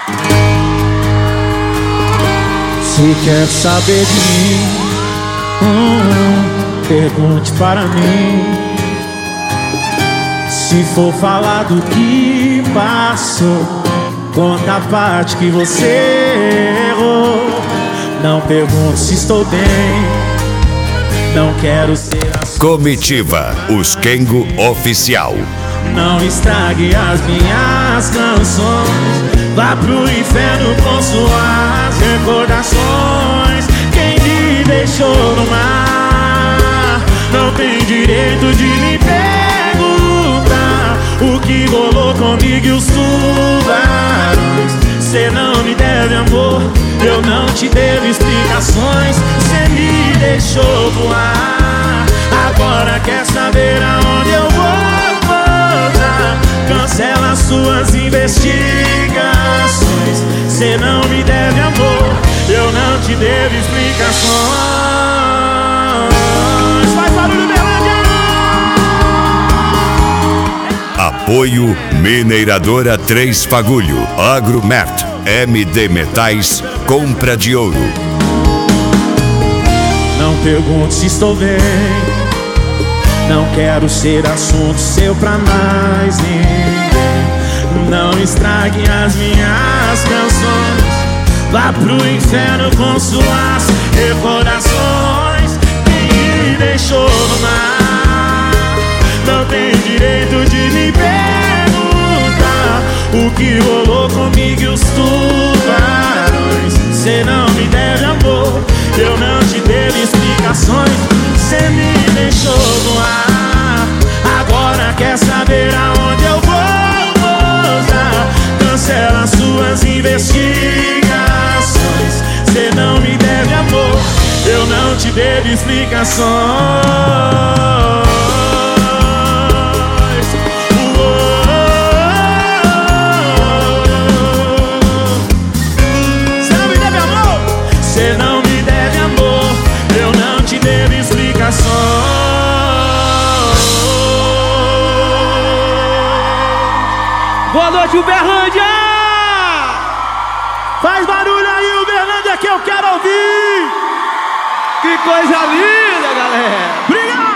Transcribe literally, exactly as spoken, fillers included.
Se quer saber de mim, hum, pergunte para mim. Se for falar do que passou, conta a parte que você errou. Não pergunte se estou bem, não quero ser a sua Comitiva, os Kengo Oficial. Não estrague as minhas canções, vá pro inferno com suas recordações. Quem me deixou no mar não tem direito de me perguntar o que rolou comigo e os tubarões. Cê não me deve amor, eu não te devo explicações. Cê me deixou voar, agora quer saber aonde eu vou pousar. Cancela suas investigações. Cê não me deve amor, eu não te devo explicações. Faz barulho, Berlândia! Apoio Mineradora Três Fagulho, Agromert, M D Metais, Compra de Ouro. Não pergunte se estou bem, não quero ser assunto seu pra mais ninguém. Não estrague as minhas canções, vá pro inferno com suas recordações. Quem me deixou no mar não tem direito de me perguntar o que rolou comigo e os tubarões. Cê não me deve amor, eu não te devo explicações. Cê me deixou no ar, agora quer saber aonde eu vou pousar. Cancela suas investigações. Cê não me deve amor, eu não te devo explicações. Cê não me deve amor, eu não te devo explicações. Boa noite, Uberlândia! Faz barulho aí, Uberlândia, que eu quero ouvir! Que coisa linda, galera! Obrigado!